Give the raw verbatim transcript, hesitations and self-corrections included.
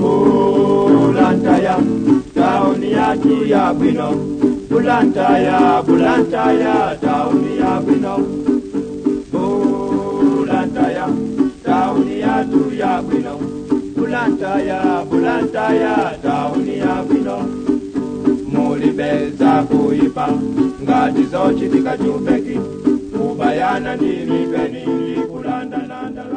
Bulantaya, tauni yatu ya bwino. Bulantaya, Bulantaya, tauni ya bwino. Bulantaya, tauni yatu ya bwino. Bulantaya, Bulantaya, tauni ya bwino. Mulibeza kuipa, ngati zochitika chupeki. Ubayana ndimi peni, kulanda landa.